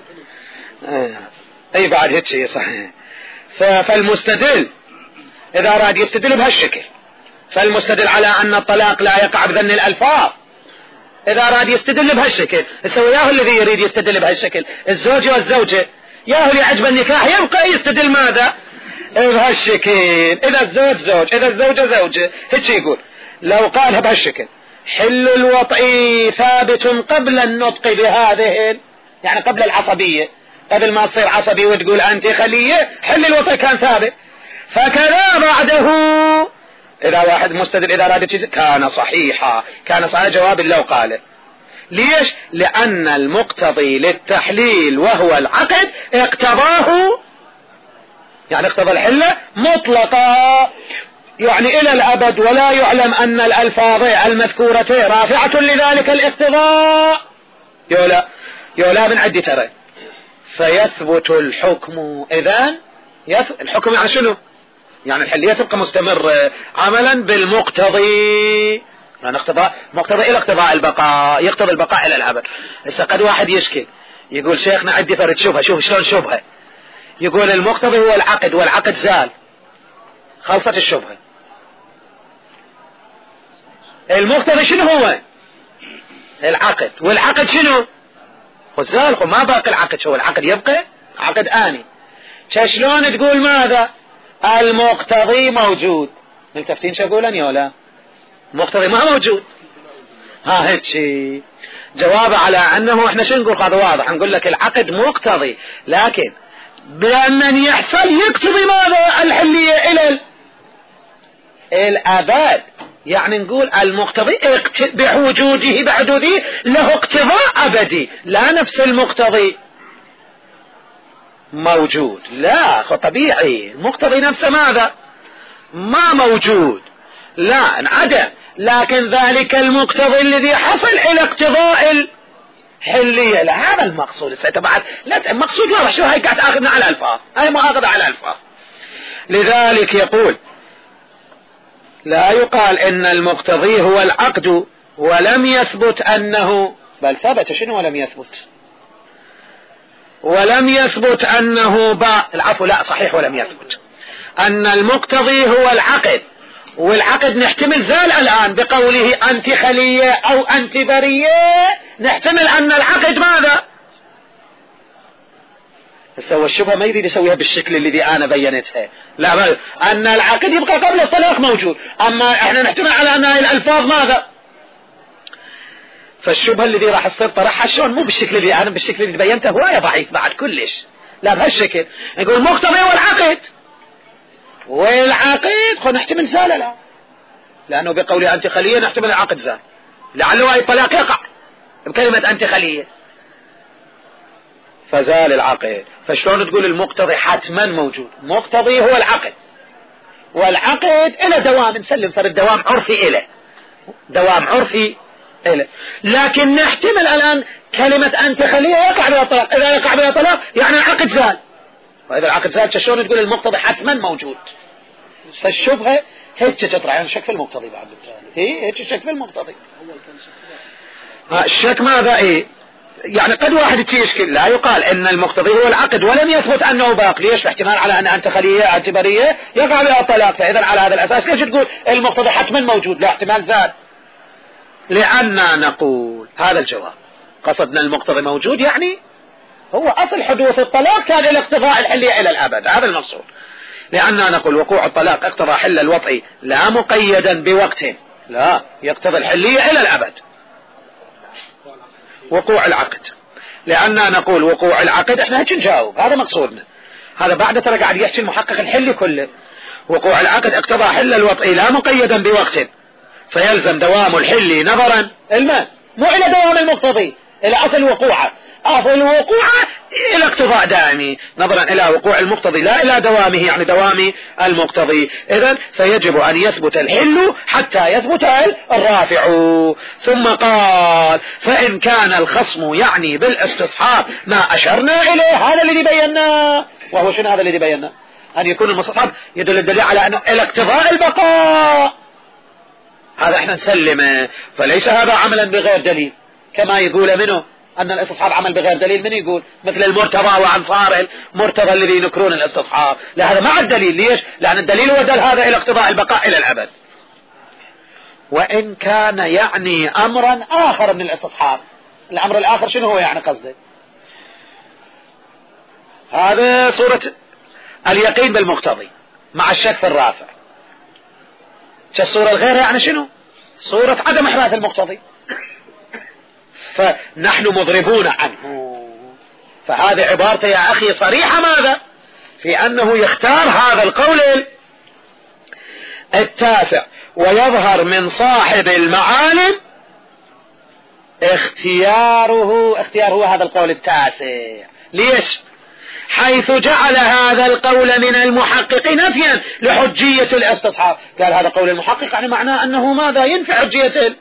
أي بعد هيك شيء صحيح. فالمستدل إذا أراد يستدل بهالشكل، فالمستدل على أن الطلاق لا يقع بذن الألفاظ إذا أراد يستدل بهالشكل يسوي ياهو الذي يريد يستدل بهالشكل، الزوج والزوجة ياهو اللي عجب النكاح يبقى يستدل ماذا بهالشكل. إذا الزوج زوج إذا الزوجة زوجة، هيك يقول. لو قالها بهالشكل حل الوطئ ثابت قبل النطق بهذه، يعني قبل العصبية، قبل ما تصير عصبي وتقول أنت خلية، حل الوطئ كان ثابت. فكذا بعده إذا واحد مستدل إذا أراد كان صحيحا، كان صحيح جواب لو قال. ليش؟ لأن المقتضي للتحليل وهو العقد اقتضاه، يعني اقتضى الحلة مطلقا، يعني إلى الأبد، ولا يعلم أن الألفاظ المذكورة رافعة لذلك الاقتضاء. يولا من عدي ترى. فيثبت الحكم إذن الحكم يعني شنو؟ يعني الحلية تبقى مستمرة عملا بالمقتضي، يعني مقتضي إلى اقتضاء البقاء، يقتضي البقاء إلى الأبد. إذا قد واحد يشكي يقول شيخنا عندي فرد شبهة، شوف شلون شبهة. يقول المقتضي هو العقد، والعقد زال، خلصت الشبهة. المقتضي شنو هو؟ العقد، والعقد شنو؟ وزال، وما باقي العقد. شو العقد يبقى عقد آني. شلون تقول ماذا؟ المقتضي موجود. ملتفتين شو اقول يا ولا؟ مقتضي ما موجود. هيك جواب على انه احنا شو نقول؟ هذا واضح، نقول لك العقد مقتضي، لكن بأن يحصل يقتضي ماذا؟ الحلية الى الابد. يعني نقول المقتضي بوجوده بعدوده له اقتضاء ابدي، لا نفس المقتضي موجود، لا طبيعي المقتضي نفسه ماذا؟ ما موجود، لا انعدم، لكن ذلك المقتضي الذي حصل الى اقتضاء الحلية، لا هذا المقصود. بعد لا المقصود واضح، شو هاي قاعد تاخذنا على الفاظ، هاي مؤاخذة على الفاظ. لذلك يقول لا يقال ان المقتضي هو العقد ولم يثبت انه، بل ثبت. شنو ولم يثبت؟ ولم يثبت أنه العفو لا صحيح، ولم يثبت أن المقتضي هو العقد، والعقد نحتمل زال الآن بقوله أنت خلية أو أنت برية، نحتمل أن العقد ماذا؟ سوى الشبهة ما يريد يسويها بالشكل الذي أنا بينتها، لا، أن العقد يبقى قبل الطلاق موجود، أما احنا نحتمل على أن الألفاظ ماذا؟ فالشبهة الذي راح تصير طرحها شلون؟ مو بالشكل اللي أنا بالشكل اللي بينته هو ضعيف بعد كلش، لا بهالشكل. يقول مقتضي والعقد، والعقد نحتمل زال، لا، لأنه بقوله أنت خلية نحتمل العقد زال، لعله أي طلاق يقع بكلمة أنت خلية، فزال العقد. فشلون تقول المقتضي حتما موجود؟ مقتضي هو العقد، والعقد إلى دوام، نسلم فرد دوام عرفي إليه، دوام عرفي إليه، لكن نحتمل الآن كلمة أنت خلية يقع بها طلاق، إذا يقع بها طلاق يعني العقد زال، وإذا العقد زال شلون تقول المقتضي حتما موجود؟ فالشبهة هيك تطرح، يعني شك في المقتضي بعد بالتالي، هيك شك في المقتضي. الشك ماذا؟ يعني قد واحد يشكل، لا يقال ان المقتضي هو العقد ولم يثبت انه باقي، ليش؟ احتمال على ان انت خلية انت برية يقع بها الطلاق، فاذا على هذا الاساس ليش تقول المقتضي حتما موجود؟ لا، احتمال زاد. لأننا نقول هذا الجواب، قصدنا المقتضي موجود، يعني هو أصل حدوث الطلاق كان إلى اقتضاء الحلية إلى الأبد، هذا المقصود. لأننا نقول وقوع الطلاق اقتضى حل الوطء لا مقيدا بوقت، لا، يقتضي الحلية إلى الأبد. وقوع العقد، لأننا نقول وقوع العقد، احنا هيك نجاوب، هذا مقصودنا. هذا بعد ترى قاعد يحكي المحقق الحلي كله. وقوع العقد اقتضى حل الوطء لا مقيدا بوقت، فيلزم دوام الحل نظرا الماء، مو إلى دوام المقتضي، إلى أصل وقوعه، أصل وقوعه إلى اقتضاء دائمي، نظرا إلى وقوع المقتضي لا إلى دوامه، يعني دوام المقتضي. إذن فيجب أن يثبت الحل حتى يثبت الرافع. ثم قال فإن كان الخصم يعني بالاستصحاب ما أشرنا إليه، هذا الذي بيناه. وهو شنو هذا الذي بيناه؟ أن يكون المستصحب يدل الدليل على أنه إلى اقتضاء البقاء، هذا احنا نسلمه. فليس هذا عملا بغير دليل كما يقول منه ان الاستصحاب عمل بغير دليل، من يقول؟ مثل المرتضى وانصار المرتضى الذي ينكرون الاستصحاب، لا هذا مع الدليل. ليش؟ لان الدليل هو دل هذا الى اقتضاء البقاء الى الابد. وإن كان يعني أمرا آخر من الاستصحاب. الأمر الآخر شنو هو يعني قصده؟ هذا صورة اليقين بالمقتضي مع الشك في الرافع. كالصورة الغير يعني شنو؟ صورة عدم إحداث المقتضي، فنحن مضربون عنه. فهذه عبارته يا أخي صريحة ماذا؟ في أنه يختار هذا القول التاسع، ويظهر من صاحب المعالم اختياره هذا القول التاسع. ليش؟ حيث جعل هذا القول من المحقق نفيا لحجية الاستصحاب. قال هذا قول المحقق يعني معناه أنه ماذا؟ ينفي حجية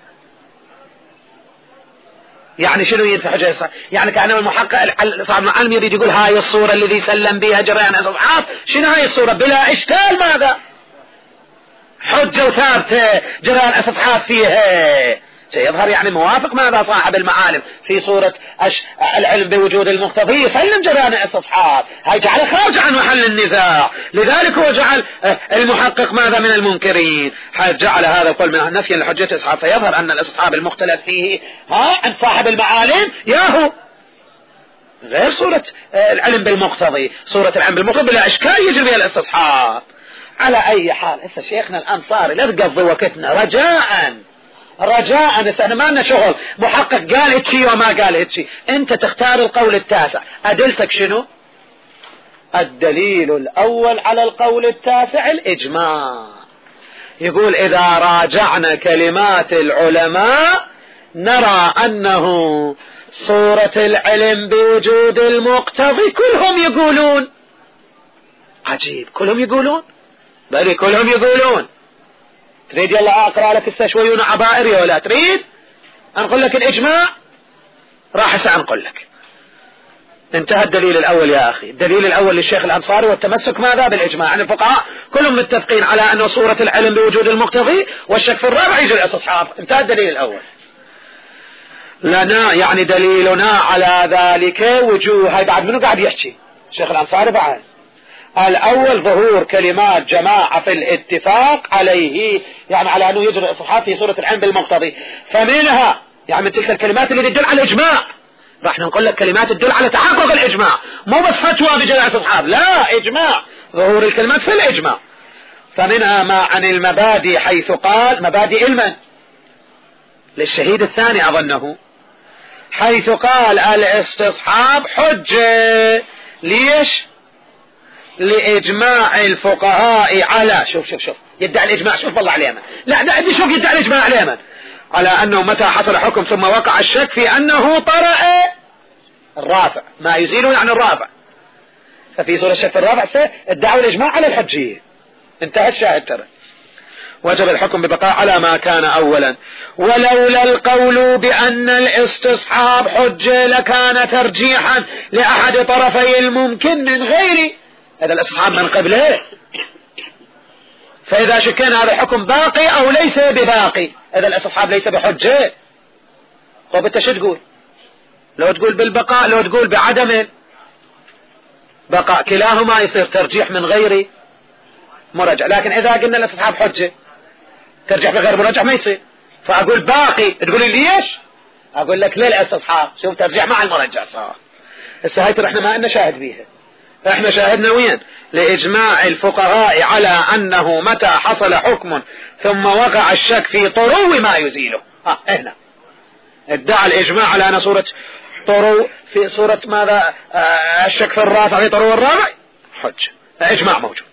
يعني شنو ينفي حجية الاستصحاب؟ يعني كأنه المحقق صاحب المعالم يريد يقول هاي الصورة الذي سلم بها جريان الاستصحاب شنو هاي الصورة بلا إشكال ماذا؟ حجة وثابتة جريان الاستصحاب فيها. سيظهر يعني موافق ماذا صاحب المعالم في صورة العلم بوجود المقتضي يسلم جريان الاستصحاب. هاي جعل خارج عن محل النزاع، لذلك هو جعل المحقق ماذا؟ من المنكرين. جعل هذا القول من نفي لحجة الاستصحاب، فيظهر أن الاستصحاب المختلف فيه عند صاحب المعالم ياهو غير صورة العلم بالمقتضي. صورة العلم بالمقتضي بلا إشكال يجري بها الاستصحاب. على أي حال هسه شيخنا الأنصاري لا تقضي وقتنا رجاء احنا ما لنا شغل محقق قال هيك وما قال هيك. انت تختار القول التاسع. ادلتك شنو؟ الدليل الاول على القول التاسع الاجماع. يقول اذا راجعنا كلمات العلماء نرى انه صورة العلم بوجود المقتضي كلهم يقولون. عجيب، كلهم يقولون؟ بل كلهم يقولون. تريد يلا اقرأ لك السشويون عبائري ولا تريد انقل لك الاجماع؟ راح سأنقل لك. انتهى الدليل الاول يا اخي. الدليل الاول للشيخ الانصاري والتمسك ماذا؟ بالاجماع. يعني الفقهاء كلهم متفقين على ان صورة العلم بوجود المقتضي والشك في الرابع يجي الاستصحاب. انتهى الدليل الاول. لنا يعني دليلنا على ذلك وجوه. هاي بعد منو قاعد يحكي؟ الشيخ الانصاري بعد. الأول ظهور كلمات جماعة في الاتفاق عليه، يعني على أنه يجري الاستصحاب في صورة العلم بالمقتضي. فمنها يعني من تلك الكلمات اللي تدل على الإجماع. راح نقول لك كلمات تدل على تحقق الإجماع، مو بس فتوى بجري الاستصحاب، لا إجماع. ظهور الكلمات في الإجماع. فمنها ما عن المبادئ حيث قال مبادئ علما للشهيد الثاني أظنه، حيث قال الاستصحاب حجة. ليش؟ لإجماع الفقهاء على شوف يدعي الإجماع. شوف والله على اليمن، لا شوف يدعي الإجماع على اليمن على أنه متى حصل حكم ثم وقع الشك في أنه طرأ الرافع ما يزيله يعني الرافع. ففي صورة الشك في الرافع ادعوا الإجماع على الحجية. انتهى الشاهد ترى. وجب الحكم ببقاء على ما كان أولا. ولولا القول بأن الاستصحاب حجة لكان ترجيحا لأحد طرفي الممكن من غير هذا الاستصحاب من قبله. فإذا شكينا هذا الحكم باقي أو ليس بباقي، هذا الاستصحاب ليس بحجة. طب انت شو تقول؟ لو تقول بالبقاء لو تقول بعدم بقاء، كلاهما يصير ترجيح من غير مرجع. لكن إذا قلنا الاستصحاب حجة ترجع بغير مرجع ما يصير. فأقول باقي، تقول لي ليش؟ أقول لك للاستصحاب شوف ترجع مع المرجع صار. هسه هاي احنا ما لنا شاهد بيها. احنا شاهدنا وين؟ لإجماع الفقهاء على أنه متى حصل حكم ثم وقع الشك في طرو ما يزيله. هنا ادعى الإجماع على أن صورة طرو في صورة ماذا؟ الشك في الرافع في طرو الرابع حج. إجماع موجود.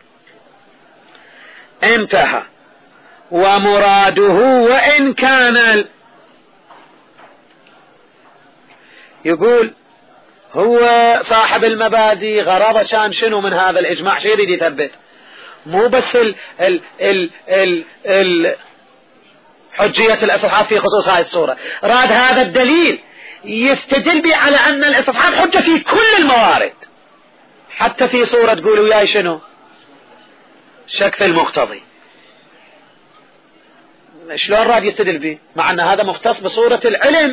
انتهى. ومراده وإن كان يقول هو صاحب المبادئ غرضه كان شنو من هذا الإجماع؟ شو يريد يثبت؟ مو بس حجية الاستصحاب في خصوص هذه الصورة، راد هذا الدليل يستدل به على أن الاستصحاب حجة في كل الموارد، حتى في صورة تقولوا وياي شنو؟ شك في المقتضي. شلون راد يستدل به مع أن هذا مختص بصورة العلم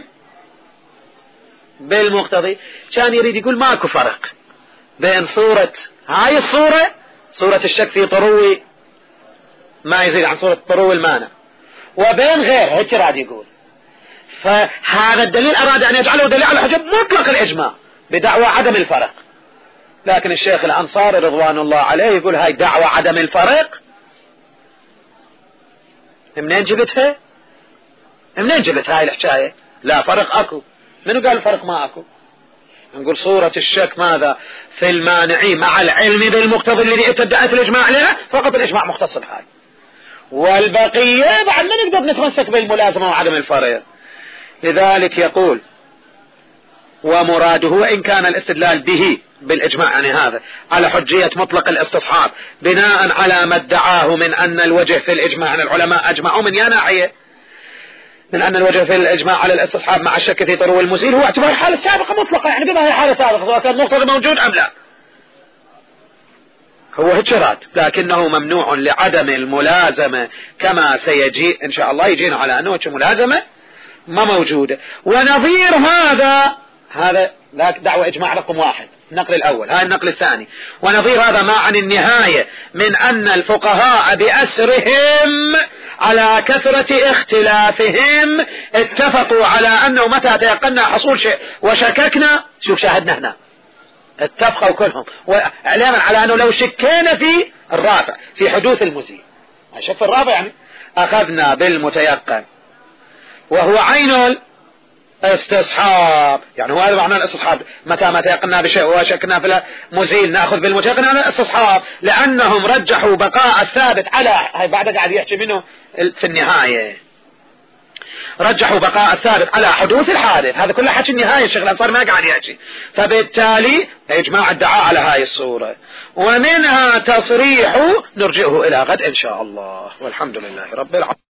بالمقتضي؟ كان يريد يقول ماكو فرق بين صورة هاي الصورة، صورة الشك في طرو ما يزيد عن صورة طرو المانع، وبين غيره، هيك راد يقول. فهذا الدليل أراد أن يجعله دليل على حجة مطلق الإجماع بدعوى عدم الفرق. لكن الشيخ الأنصاري رضوان الله عليه يقول هاي دعوى عدم الفرق منين جبتها؟ منين جبت هاي الحكاية؟ لا فرق أكو. منو قال الفرق ما أكو؟ نقول صورة الشك ماذا؟ في المانعي مع العلم بالمقتضى الذي اتدعت الإجماع عليه، فقط الإجماع مختص بهاي، والبقية بعد ما نقدر نتمسك بالملازمة وعدم الفرق. لذلك يقول ومراده وإن كان الاستدلال به بالإجماع يعني هذا على حجية مطلق الاستصحاب بناء على ما ادعاه من أن الوجه في الإجماع عن العلماء أجمعوا من ناحية من أن الوجه في الإجماع على الاستصحاب مع الشك في طرو المزيل هو اعتبار حالة سابقة مطلقة، يعني بما هي حالة سابقة سواء كان مقتضى موجود أم لا، هو هجرات، لكنه ممنوع لعدم الملازمة كما سيجي إن شاء الله يجينا على أنه ملازمة ما موجودة. ونظير هذا لا دعوة إجماع رقم 1 النقل الأول. هاي النقل الثاني ونظير هذا ما عن النهاية من أن الفقهاء بأسرهم على كثرة اختلافهم اتفقوا على أنه متى تيقنا حصول شيء وشككنا، شوف شاهدنا هنا اتفقوا كلهم واعلاما على أنه لو شكينا في الرافع في حدوث المزيل، شك في الرافع يعني أخذنا بالمتيقن وهو عين الاستصحاب، يعني هو هذا معنى الاستصحاب، متى ما تيقنا بشيء وشكنا في المزيل نأخذ بالمتيقن على الاستصحاب، لأنهم رجحوا بقاء الثابت على هاي بعد قاعد يحكي منه في النهاية، رجحوا بقاء الثابت على حدوث الحادث، هذا كله حكي النهاية الشيخ الأنصاري ما قاعد يحكي، فبالتالي إجماع الدعاء على هاي الصورة، ومنها تصريح نرجئه إلى غد إن شاء الله، والحمد لله رب العالمين.